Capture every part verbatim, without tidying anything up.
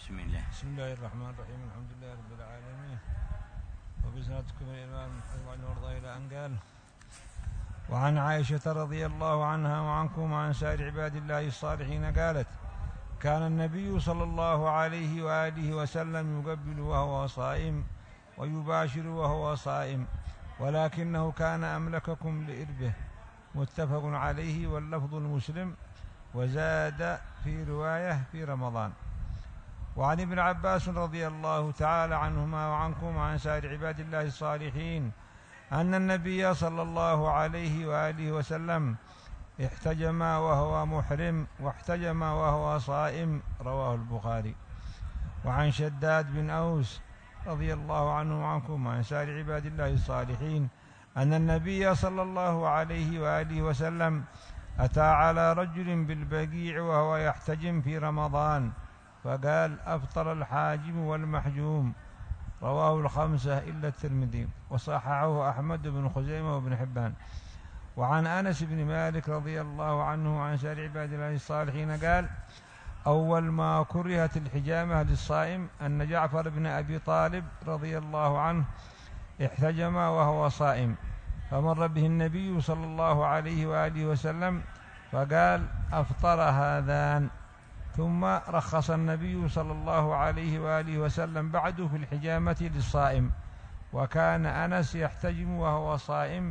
بسم الله. بسم الله الرحمن الرحيم. الحمد لله رب العالمين، وبسنتكم الإمام محمد ورضى إلى أن قال: وعن عائشة رضي الله عنها وعنكم وعن سائر عباد الله الصالحين قالت: كان النبي صلى الله عليه وآله وسلم يقبل وهو صائم ويباشر وهو صائم، ولكنه كان أملككم لإربه. متفق عليه، واللفظ المسلم، وزاد في رواية في رمضان. وعن ابن عباس رضي الله تعالى عنهما وعنكم وعن سائر عباد الله الصالحين أن النبي صلى الله عليه وآله وسلم احتجم وهو محرم واحتجم وهو صائم، رواه البخاري. وعن شداد بن أوس رضي الله عنه وعنكم وعن سائر عباد الله الصالحين أن النبي صلى الله عليه وآله وسلم أتى على رجل بالبقيع وهو يحتجم في رمضان، فقال: أفطر الحاجم والمحجوم، رواه الخمسة إلا الترمذي، وصححه أحمد بن خزيمة وابن حبان. وعن أنس بن مالك رضي الله عنه وعن سائر عباد الله الصالحين قال: أول ما كرهت الحجامة للصائم أن جعفر بن أبي طالب رضي الله عنه احتجم وهو صائم، فمر به النبي صلى الله عليه وآله وسلم فقال: أفطر هذان. ثم رخص النبي صلى الله عليه وآله وسلم بعد في الحجامة للصائم، وكان أنس يحتجم وهو صائم،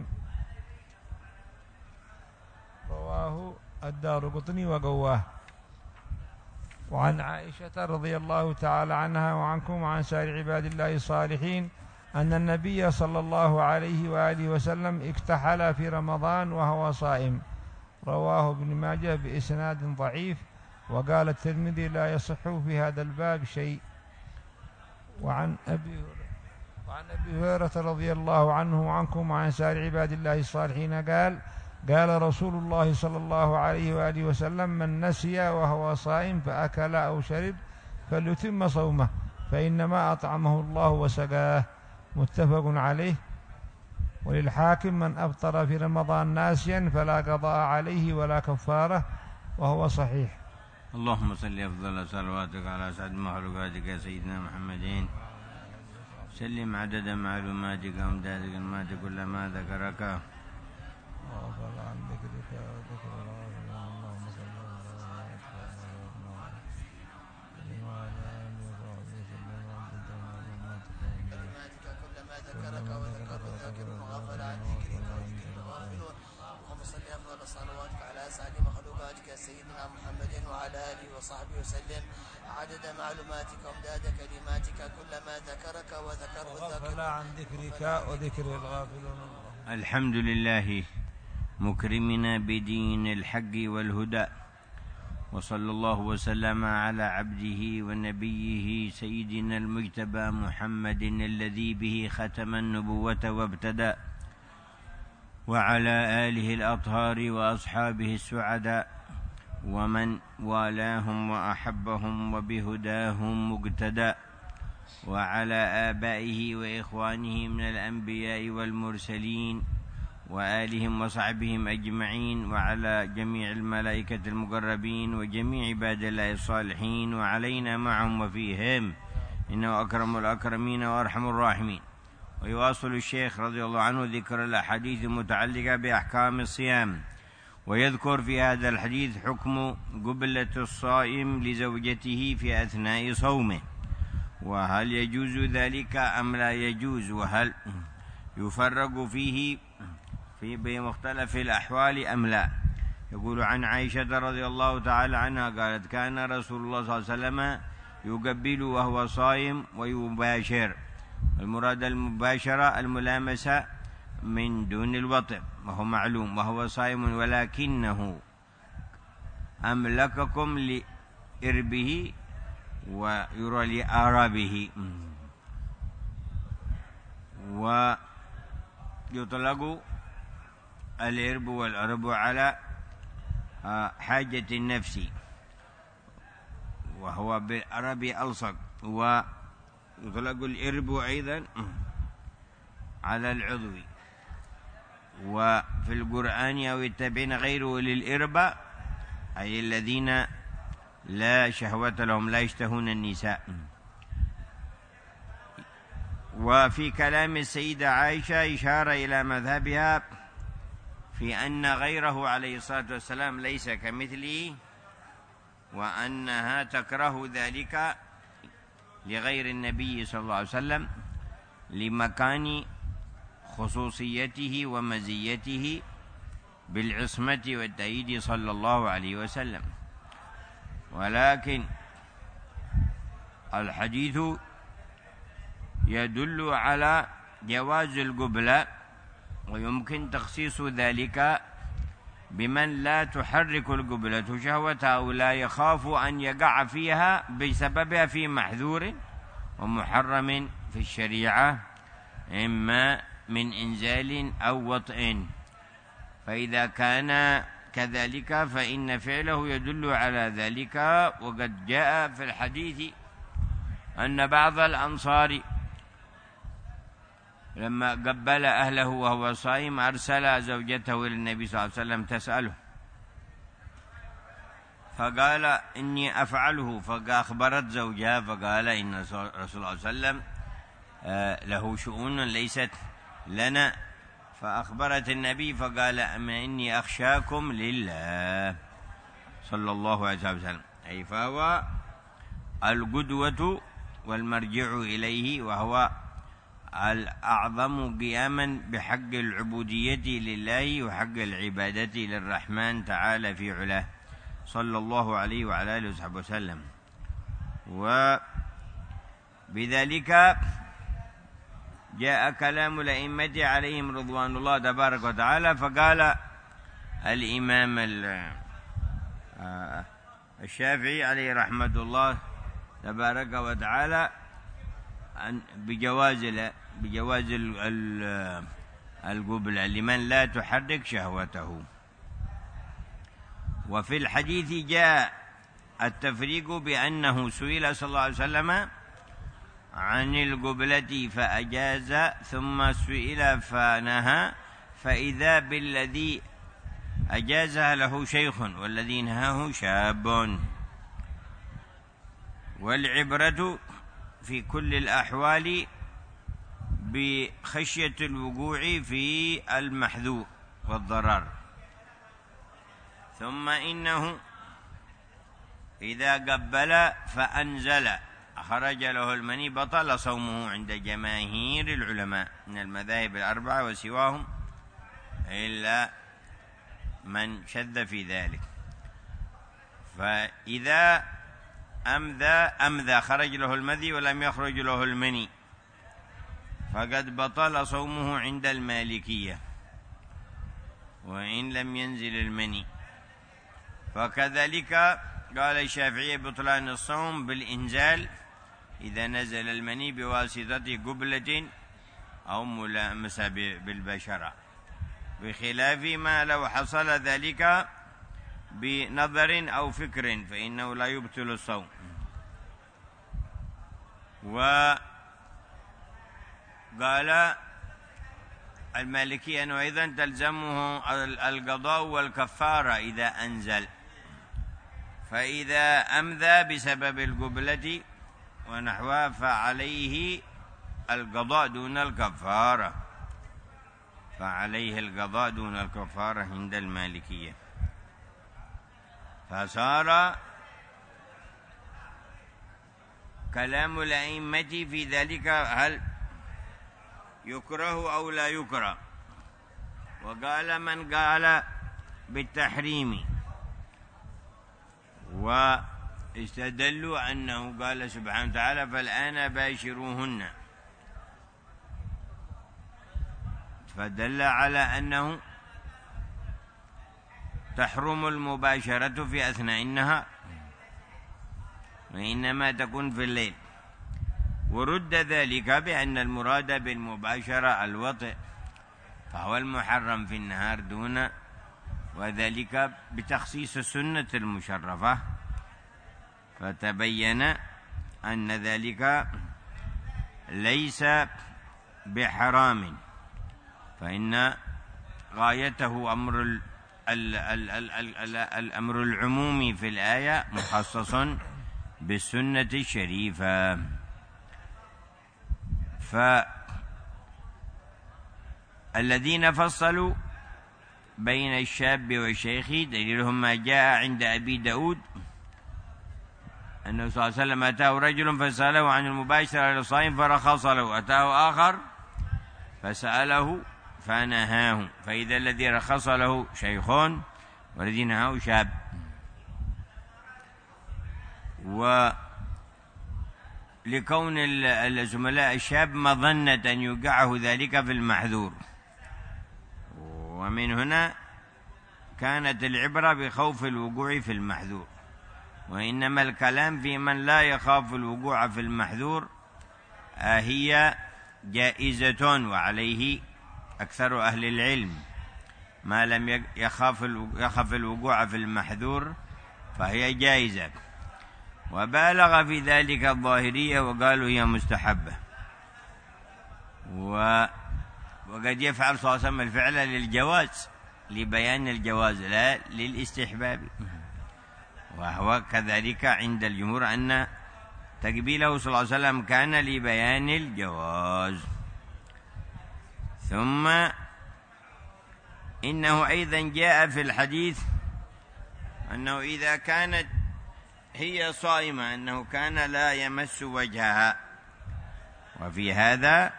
رواه الدارقطني وقواه. وعن عائشة رضي الله تعالى عنها وعنكم وعن سائر عباد الله الصالحين أن النبي صلى الله عليه وآله وسلم اكتحل في رمضان وهو صائم، رواه ابن ماجه بإسناد ضعيف، وقال الترمذي: لا يصح في هذا الباب شيء. وعن أبي وعن أبي هريرة رضي الله عنه وعنكم وعن سائر عباد الله الصالحين قال: قال رسول الله صلى الله عليه وآله وسلم: من نسي وهو صائم فأكل أو شرب فليتم صومه، فإنما أطعمه الله وسقاه. متفق عليه. وللحاكم: من أفطر في رمضان ناسيا فلا قضاء عليه ولا كفارة، وهو صحيح. اللهم صل أفضل صلواتك على سعد مخلوقاتك يا سيدنا محمد، سلم عدد معلوماتك وامداد كلماتك كلما ذكرك. صلواتك على سعد مخلوقاتك سيدنا محمد وعلى آله وصحبه وسلم عدد معلوماتك وامداد كلماتك كلما ذكرك وذكره الذاكرون عن ذكرك وذكر الغافلون. الحمد لله مكرمنا بدين الحق والهدى، وصلى الله وسلم على عبده ونبيه سيدنا المجتبى محمد الذي به ختم النبوة وابتدى، وعلى آله الأطهار وأصحابه السعداء ومن والاهم وأحبهم وبهداهم مقتدى، وعلى آبائه وإخوانه من الأنبياء والمرسلين وآلهم وصحبهم أجمعين، وعلى جميع الملائكة المقربين وجميع عباد الله الصالحين، وعلينا معهم وفيهم، إنه أكرم الأكرمين وأرحم الراحمين. ويواصل الشيخ رضي الله عنه ذكر الأحاديث المتعلقة بأحكام الصيام، ويذكر في هذا الحديث حكم قبلة الصائم لزوجته في أثناء صومه، وهل يجوز ذلك أم لا يجوز، وهل يفرق فيه في بمختلف الأحوال أم لا. يقول: عن عائشة رضي الله تعالى عنها قالت: كان رسول الله صلى الله عليه وسلم يقبل وهو صائم ويباشر. المراد المباشرة الملامسة من دون الوطء، وهو معلوم، وهو صائم، ولكنه أملككم لإربه ويرى لآرابه. ويطلق الإرب والأرب على حاجة النفس، وهو بالأرب ألصق، ويطلق الإرب أيضا على العضو. وفي القرآن: أو التابعين غيره للإربة، أي الذين لا شهوة لهم، لا يشتهون النساء. وفي كلام السيدة عائشة إشارة إلى مذهبها في أن غيره عليه الصلاة والسلام ليس كمثله، وأنها تكره ذلك لغير النبي صلى الله عليه وسلم لمكان خصوصيته ومزيته بالعصمة والتأييد صلى الله عليه وسلم. ولكن الحديث يدل على جواز القبلة، ويمكن تخصيص ذلك بمن لا تحرك القبلة شهوته أو لا يخاف أن يقع فيها بسببها في محذور ومحرم في الشريعة، إما من إنزال أو وطئ. فإذا كان كذلك فإن فعله يدل على ذلك. وقد جاء في الحديث أن بعض الأنصار لما قبل أهله وهو صائم أرسل زوجته إلى النبي صلى الله عليه وسلم تسأله، فقال إني أفعله، فأخبرت زوجها فقال إن الرسول صلى الله عليه وسلم له شؤون ليست لنا، فأخبرت النبي فقال أما إني أخشاكم لله صلى الله عليه وسلم، أي فهو القدوة والمرجع إليه، وهو الأعظم قياما بحق العبودية لله وحق العبادة للرحمن تعالى في علاه صلى الله عليه وعلى آله وصحبه وسلم. وبذلك جاء كلام الأئمة عليهم رضوان الله تبارك وتعالى. فقال الإمام الشافعي عليه رحمة الله تبارك وتعالى بجواز بجواز القبلة لمن لا تحرك شهوته. وفي الحديث جاء التفريق بأنه سئل صلى الله عليه وسلم عن القبلة فأجاز، ثم سئل فنهى، فإذا بالذي أجازها له شيخ والذي نهاه شاب. والعبرة في كل الأحوال بخشية الوقوع في المحذور والضرر. ثم إنه إذا قبل فأنزل خرج له المني بطل صومه عند جماهير العلماء من المذاهب الأربعة وسواهم، إلا من شذ في ذلك. فإذا أمذى أمذى خرج له المذي ولم يخرج له المني فقد بطل صومه عند المالكية وإن لم ينزل المني. فكذلك قال الشافعي بطلان الصوم بالإنزال إذا نزل المني بواسطة قبلة أو ملامسة بالبشرة، بخلاف ما لو حصل ذلك بنظر أو فكر فإنه لا يبطل الصوم. وقال المالكي أنه أيضا تلزمه القضاء والكفارة إذا أنزل، فإذا أمذى بسبب القبلة ونحوها فعليه القضاء دون الكفارة، فعليه القضاء دون الكفارة عند المالكية. فصار كلام الأئمة في ذلك هل يكره أو لا يكره. وقال من قال بالتحريم، واستدلوا أنه قال سبحانه وتعالى فالآن باشروهن، فدل على أنه تحرم المباشرة في أثناء النهار وإنما تكون في الليل. ورد ذلك بأن المراد بالمباشرة الوطئ، فهو المحرم في النهار دون، وذلك بتخصيص السنة المشرفة، فتبين أن ذلك ليس بحرام، فإن غايته أمر ال ال ال ال الأمر العمومي في الآية مخصص بالسنة الشريفة. فالذين فصلوا بين الشاب والشيخ دليلهم ما جاء عند أبي داود أنه صلى الله عليه وسلم أتاه رجل فسأله عن المباشرة للصائم فرخص له، أتاه آخر فسأله فنهاه، فإذا الذي رخص له شيخ والذي نهاه شاب. ولكون الزملاء الشاب مظنة أن يوقعه ذلك في المحذور، ومن هنا كانت العبرة بخوف الوقوع في المحذور، وإنما الكلام في من لا يخاف الوقوع في المحذور هي جائزة، وعليه أكثر أهل العلم، ما لم يخاف يخاف الوقوع في المحذور فهي جائزة. وبالغ في ذلك الظاهرية وقالوا هي مستحبة، و وقد يفعل صلى الله عليه وسلم الفعل للجواز، لبيان الجواز لا للاستحباب، وهو كذلك عند الجمهور أن تقبيله صلى الله عليه وسلم كان لبيان الجواز. ثم إنه أيضا جاء في الحديث أنه إذا كانت هي صائمة أنه كان لا يمس وجهها، وفي هذا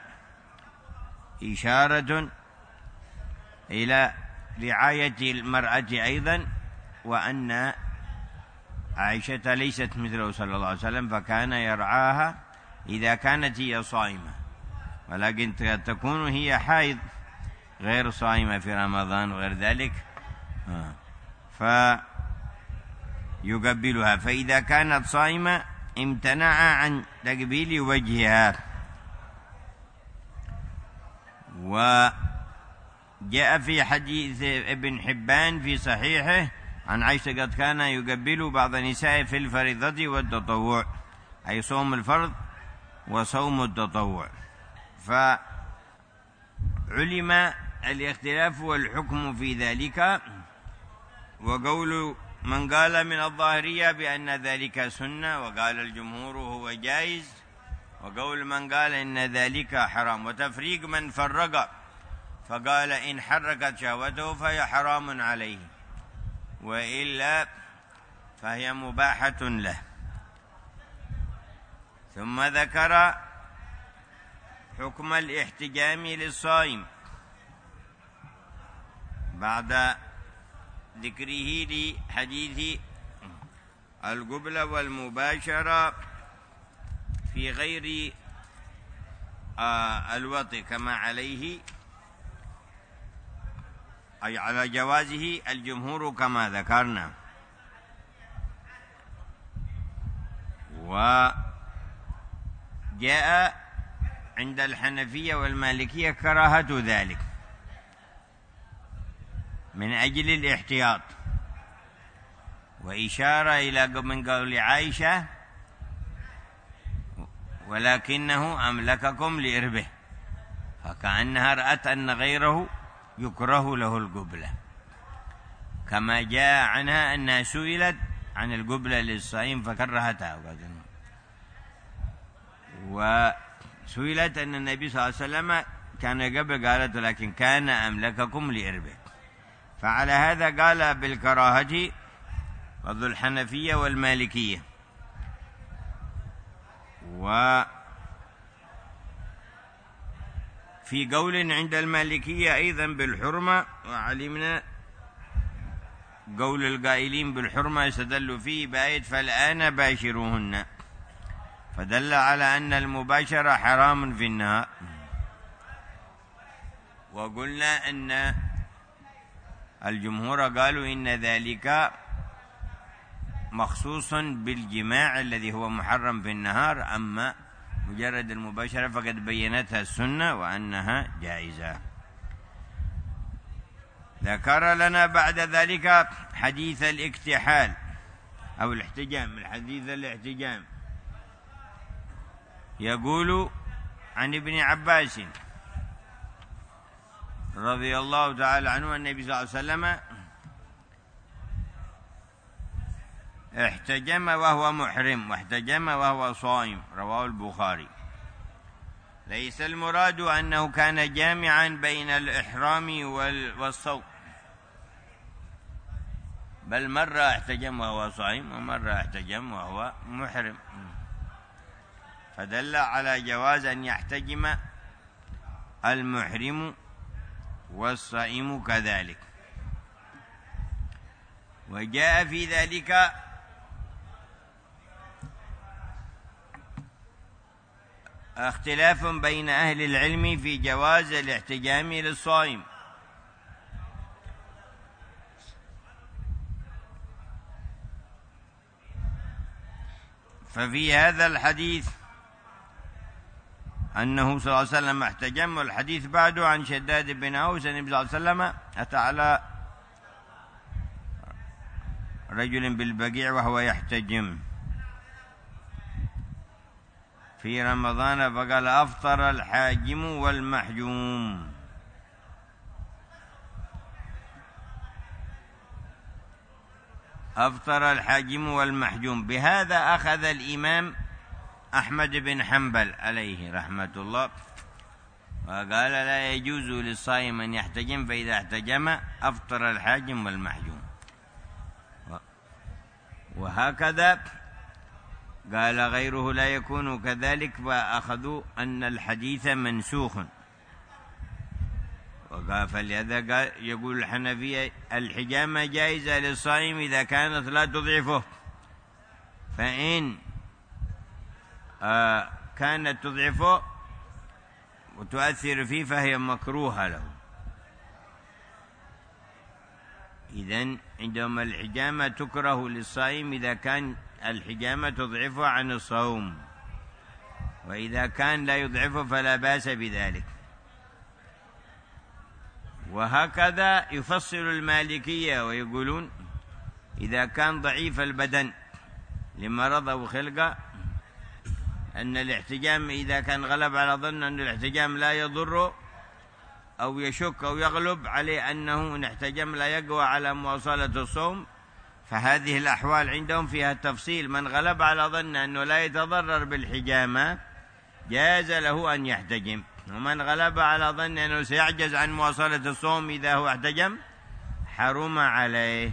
إشارة إلى رعاية المرأة أيضا، وأن عائشة ليست مثله صلى الله عليه وسلم فكان يرعاها إذا كانت هي صائمة، ولكن تكون هي حائض غير صائمة في رمضان وغير ذلك فيقبلها، فإذا كانت صائمة امتنع عن تقبيل وجهها. وجاء في حديث ابن حبان في صحيحه عن عائشة قد كان يقبل بعض النساء في الفريضة والتطوع، أي صوم الفرض وصوم التطوع. فعلم الاختلاف والحكم في ذلك، وقول من قال من الظاهرية بأن ذلك سنة وقال الجمهور هو جائز، وقول من قال إن ذلك حرام، وتفريق من فرق فقال إن حركت شهوته فهي حرام عليه، وإلا فهي مباحة له. ثم ذكر حكم الاحتجام للصائم بعد ذكره لحديث القبلة والمباشرة في غير الوطي كما عليه، أي على جوازه الجمهور كما ذكرنا. وجاء عند الحنفية والمالكية كراهة ذلك من أجل الاحتياط، وإشارة إلى من قول عائشة ولكنه أملككم لإربه، فكأنها رأت أن غيره يكره له القبلة، كما جاء عنها أنها سئلت عن القبلة للصائم فكرهتها، وسئلت أن النبي صلى الله عليه وسلم كان قبل قالت لكن كان أملككم لإربه، فعلى هذا قال بالكراهة فضل الحنفية والمالكية. وفي قول عند المالكية أيضا بالحرمة، وعلمنا قول القائلين بالحرمة يستدل فيه بآية فالآن باشروهن، فدل على أن المباشرة حرام في النهار. وقلنا أن الجمهور قالوا إن ذلك مخصوص بالجماع الذي هو محرم في النهار، أما مجرد المباشرة فقد بينتها السنة وأنها جائزة. ذكر لنا بعد ذلك حديث الاكتحال أو الاحتجام، الحديث الاحتجام يقول عن ابن عباس رضي الله تعالى عنه النبي صلى الله عليه وسلم احتجم وهو محرم واحتجم وهو صائم، رواه البخاري. ليس المراد أنه كان جامعا بين الإحرام والصوم، بل مرة احتجم وهو صائم ومرة احتجم وهو محرم، فدل على جواز أن يحتجم المحرم والصائم كذلك. وجاء في ذلك اختلاف بين أهل العلم في جواز الاحتجام للصائم، ففي هذا الحديث أنه صلى الله عليه وسلم احتجم، والحديث بعده عن شداد بن أوس أن النبي صلى الله عليه وسلم أتى على رجل بالبقيع وهو يحتجم في رمضان فقال أفطر الحاجم والمحجوم. أفطر الحاجم والمحجوم. بهذا أخذ الإمام أحمد بن حنبل عليه رحمة الله، وقال لا يجوز للصائم أن يحتجم، فإذا احتجم أفطر الحاجم والمحجوم. وهكذا قال غيره لا يكون كذلك، فأخذوا أن الحديث منسوخ. وقال فلهذا قال يقول الحنفية الحجامة جائزة للصائم إذا كانت لا تضعفه، فإن آه كانت تضعفه وتؤثر فيه فهي مكروهة له. إذن عندما الحجامة تكره للصائم إذا كان الحجامة تضعفه عن الصوم، وإذا كان لا يضعفه فلا بأس بذلك. وهكذا يفصل المالكية ويقولون إذا كان ضعيف البدن لمرض أو خلقة أن الاحتجام إذا كان غلب على ظن أن الاحتجام لا يضر أو يشك أو يغلب عليه أنه إن احتجم لا يقوى على مواصلة الصوم، فهذه الأحوال عندهم فيها التفصيل. من غلب على ظن أنه لا يتضرر بالحجامة جاز له أن يحتجم، ومن غلب على ظن أنه سيعجز عن مواصلة الصوم إذا هو احتجم حرم عليه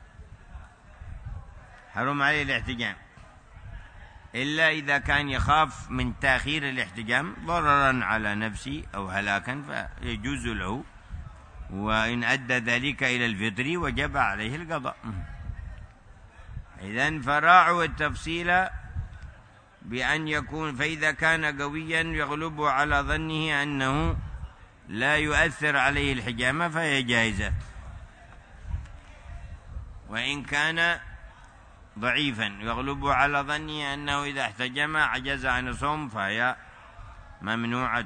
حرم عليه الاحتجام، إلا إذا كان يخاف من تأخير الاحتجام ضررا على نفسه أو هلاكا فيجوز له، وإن أدى ذلك إلى الفطر وجب عليه القضاء. إذن فراعوا التفصيل بأن يكون، فإذا كان قويا يغلب على ظنه أنه لا يؤثر عليه الحجامة فهي جائزة، وإن كان ضعيفا يغلب على ظنه أنه إذا احتجم عجز عن الصوم فهي ممنوعة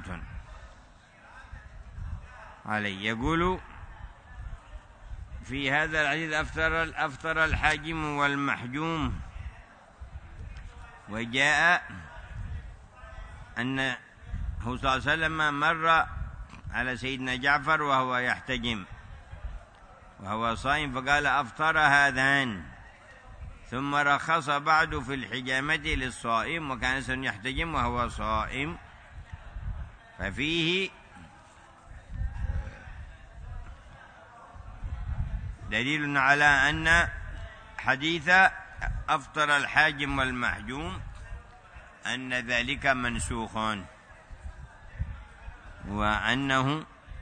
عليه. يقول في هذا الحديث أفطر أفطر الحاجم والمحجوم. وجاء أنه صلى الله عليه وسلم مر على سيدنا جعفر وهو يحتجم وهو صائم فقال أفطر هذان، ثم رخص بعد في الحجامة للصائم وكان سيحتجم وهو صائم. ففيه دليل على أن حديث أفطر الحاجم والمحجوم أن ذلك منسوخ، وأنه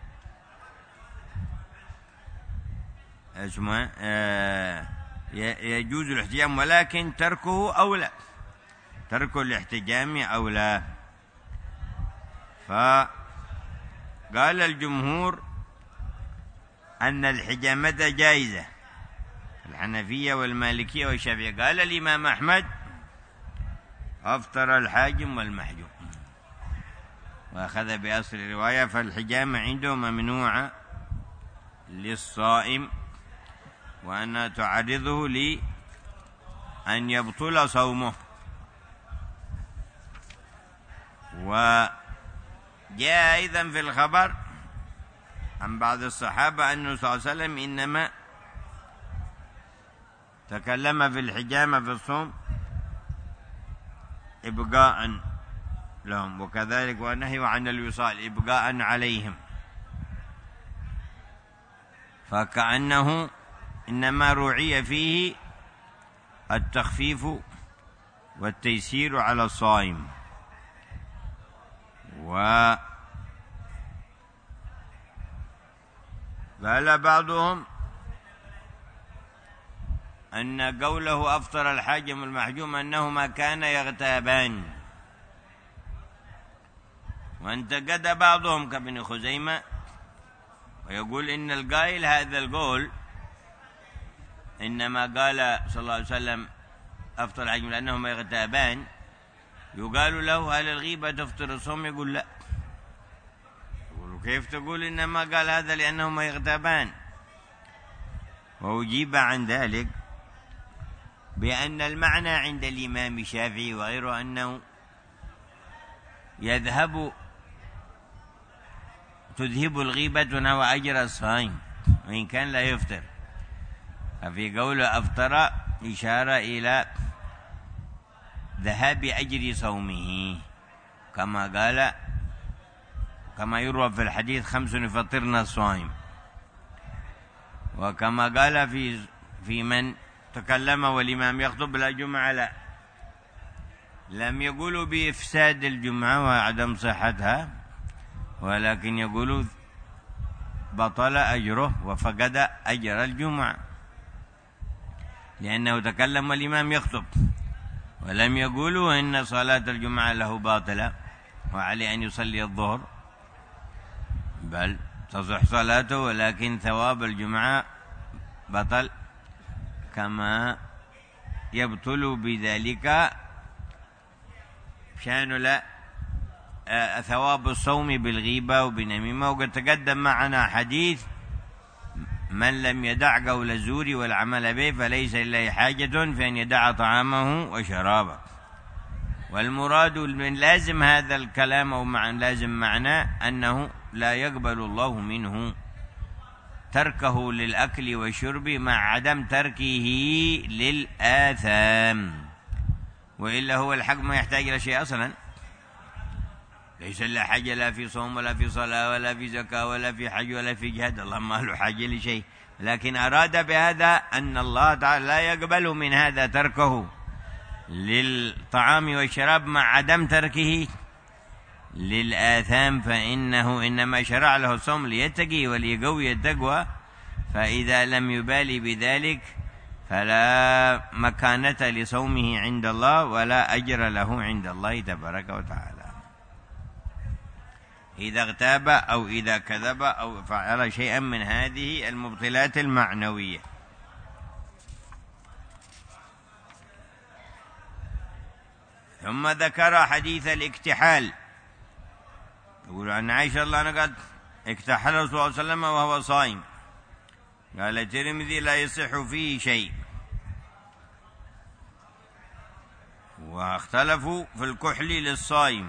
اسمه آه يجوز الاحتجام، ولكن تركه أولى، ترك الاحتجام أولى. فقال الجمهور أن الحجامة جائزة، الحنفية والمالكية والشافعية. قال الإمام أحمد أفطر الحاجم والمحجوم، وأخذ بأصل الرواية، فالحجامة عنده ممنوعة للصائم، وأنها تعرضه لأن يبطل صومه. وجاء أيضا في الخبر عن بعض الصحابة أنه صلى الله عليه وسلم إنما تكلم في الحجامة في الصوم إبقاء لهم، وكذلك والنهي عن الوصال إبقاء عليهم، فكأنه إنما رعي فيه التخفيف والتيسير على الصائم. وقال بعضهم أن قوله أفطر الحاجم المحجوم أنهما كانا يغتابان، وانتقد بعضهم كابن خزيمة ويقول إن القائل هذا القول إنما قال صلى الله عليه وسلم أفطر الحاجم لأنهما يغتابان، يقال له هل الغيبة تفطر الصوم؟ يقول لا. يقول كيف تقول إنما قال هذا لأنهما يغتابان؟ وأجيب عن ذلك بأن المعنى عند الإمام الشافعي وغيره أنه يذهب تذهب الغيبة نحو أجر الصائم وإن كان لا يفطر، ففي قوله أفطر إشارة إلى ذهاب أجر صومه، كما قال كما يروى في الحديث خمس يفطرن الصائم، وكما قال في في من تكلم والإمام يخطب لا جمعة لا، لم يقولوا بإفساد الجمعة وعدم صحتها، ولكن يقولوا بطل أجره وفقد أجر الجمعة، لأنه تكلم والإمام يخطب، ولم يقولوا إن صلاة الجمعة له باطلة وعليه أن يصلي الظهر، بل تصح صلاته ولكن ثواب الجمعة بطل، كما يبطل بذلك شأن لا ثواب الصوم بالغيبة وبالنميمة. وقد تقدم معنا حديث من لم يدع قول الزور والعمل به فليس لله حاجة في أن يدع طعامه وشرابه. والمراد من لازم هذا الكلام أو مع لازم معناه أنه لا يقبل الله منه تركه للأكل والشرب مع عدم تركه للآثام، وإلا هو الحق ما يحتاج إلى شيء أصلا، ليس له حاجة لا في صوم ولا في صلاة ولا في زكاة ولا في حج ولا في جهاد، الله ما له حاجة لشيء، لكن أراد بهذا أن الله تعالى لا يقبل من هذا تركه للطعام والشراب مع عدم تركه للآثام، فإنه إنما شرع له الصوم ليتقي وليقوي التقوى، فإذا لم يبالي بذلك فلا مكانة لصومه عند الله ولا أجر له عند الله تبارك وتعالى. إذا اغتاب أو إذا كذب أو فعل شيئا من هذه المبطلات المعنوية. ثم ذكر حديث الاكتحال، يقول عن عائشة الله عنها قالت اكتحل رسول الله صلى الله عليه وسلم وهو صائم، قال الترمذي لا يصح فيه شيء. واختلفوا في الكحل للصائم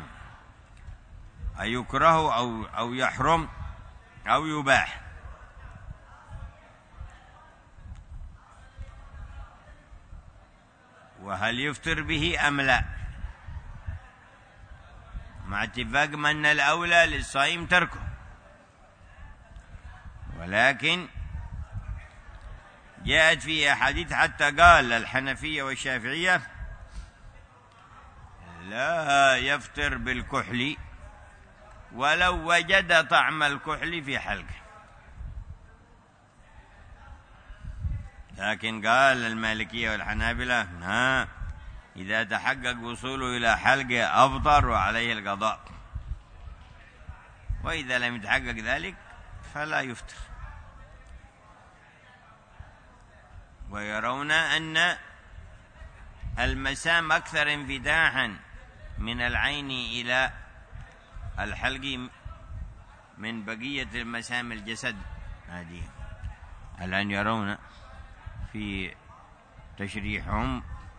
أيكره أو أو يحرم أو يباح، وهل يفطر به أم لا، مع اتفاق من الأولى للصائم تركه، ولكن جاءت في أحاديث حتى قال الحنفية والشافعية لا يفطر بالكحل ولو وجد طعم الكحل في حلقه، لكن قال المالكية والحنابلة ها إذا تحقق وصوله إلى حلقه أفطر وعليه القضاء، وإذا لم يتحقق ذلك فلا يفطر. ويرون أن المسام أكثر انفتاحا من العين إلى الحلق من بقية المسام الجسد هذه. الآن يرون في تشريحهم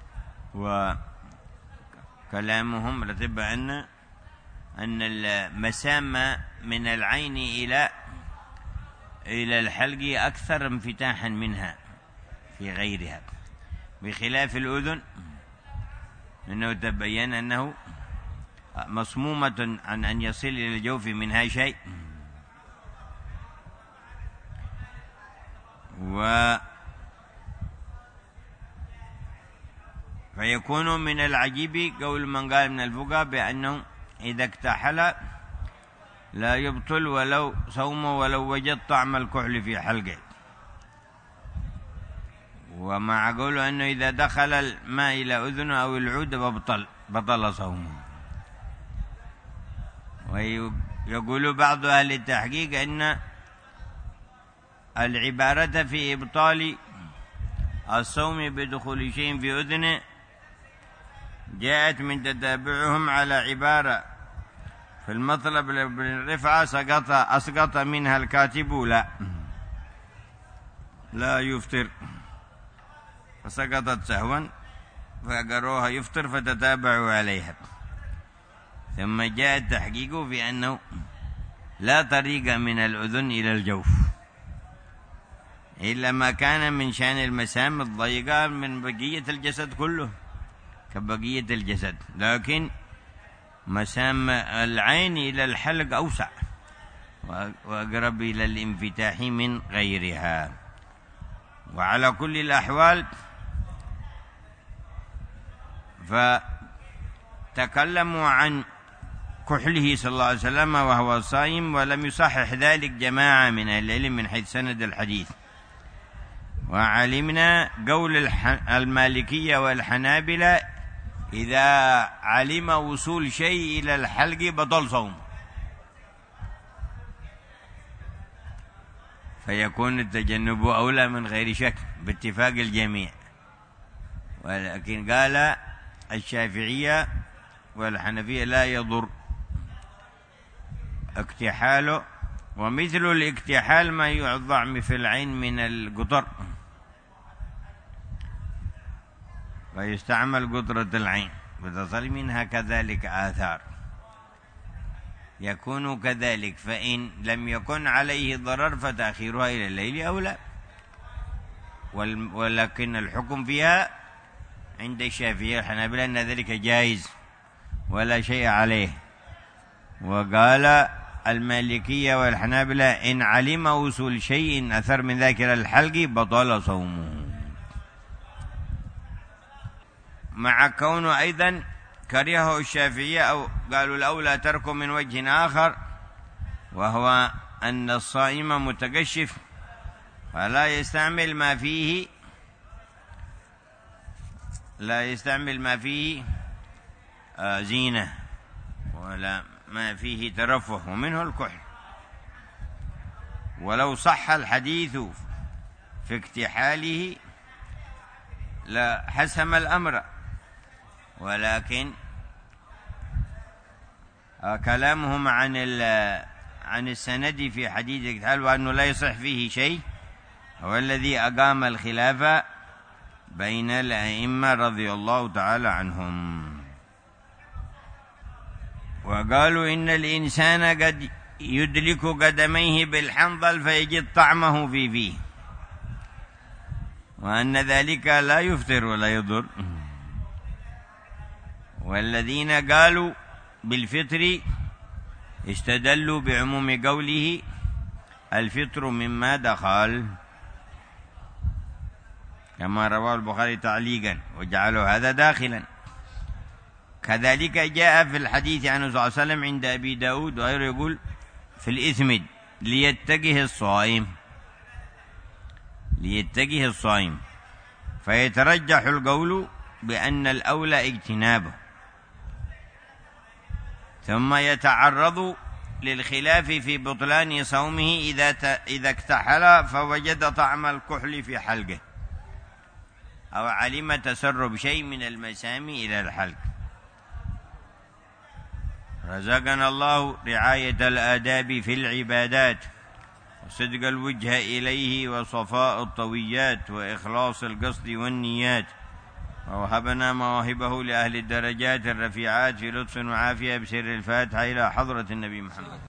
وكلامهم رتب أن أن المسام من العين إلى إلى الحلق أكثر انفتاحا منها في غيرها، بخلاف الأذن إنه تبين أنه مصمومة عن أن يصل إلى الجوف منها شيء. و فيكون من العجيب قول من قال من الفقهاء بأنه إذا اكتحل لا يبطل ولو صومه ولو وجد طعم الكحل في حلقه، ومع قوله أنه إذا دخل الماء إلى أذنه أو العود بطل بطل صومه. ويقول بعض أهل التحقيق أن العبارة في إبطال الصوم بدخول شيء في أذنه جاءت من تتابعهم على عبارة في المطلب لابن رفعة سقط أسقط منها الكاتب لا لا يفطر، فسقطت سهوا فقروها يفطر فتتابعوا عليها. ثم جاء التحقيق في أنه لا طريق من الأذن إلى الجوف إلا ما كان من شأن المسام الضيقة من بقية الجسد كله كبقية الجسد، لكن مسام العين إلى الحلق أوسع وأقرب إلى الانفتاح من غيرها. وعلى كل الأحوال فتكلموا عن كحله صلى الله عليه وسلم وهو صائم، ولم يصحح ذلك جماعة من العلم من حيث سند الحديث. وعلمنا قول المالكية والحنابلة إذا علم وصول شيء إلى الحلق بطل صوم، فيكون التجنب أولى من غير شك باتفاق الجميع. ولكن قال الشافعية والحنفية لا يضر اكتحاله، ومثل الاكتحال ما يوضع في العين من القطر ويستعمل قطرة العين وتصل منها كذلك آثار، يكون كذلك. فإن لم يكن عليه ضرر فتأخيرها إلى الليل أولى، ولكن الحكم فيها عند الشافعية والحنابلة أن ذلك جائز ولا شيء عليه. وقال المالكية والحنابلة إن علم وصول شيء أثر من ذاك الحلق بطل صومه، مع كونه أيضا كرهه الشافعية أو قالوا الأولى تركه من وجه آخر، وهو أن الصائم متكشف فلا يستعمل ما فيه لا يستعمل ما فيه آه زينة ولا ما فيه ترفه، ومنه الكحل. ولو صح الحديث في اكتحاله لحسم الأمر، ولكن كلامهم عن عن السند في حديث الاكتحال وأنه لا يصح فيه شيء هو الذي أقام الخلاف بين الأئمة رضي الله تعالى عنهم. وقالوا إن الإنسان قد يدلك قدميه بالحنظل فيجد طعمه في فيه، وأن ذلك لا يفطر ولا يضر. والذين قالوا بالفطر استدلوا بعموم قوله الفطر مما دخل كما رواه البخاري تعليقا وجعلوا هذا داخلا. كذلك جاء في الحديث عنه صلى الله عليه وسلم عند أبي داود وغيره يقول في الإثم ليتقه الصائم ليتقه الصائم فيترجح القول بأن الأولى اجتنابه، ثم يتعرض للخلاف في بطلان صومه إذا إذا اكتحل فوجد طعم الكحل في حلقه أو علم تسرب شيء من المسام إلى الحلق. رزقنا الله رعاية الآداب في العبادات وصدق الوجه إليه وصفاء الطويات وإخلاص القصد والنيات، ووهبنا مواهبه لأهل الدرجات الرفيعات في لطف وعافية بسر الفاتحة إلى حضرة النبي محمد.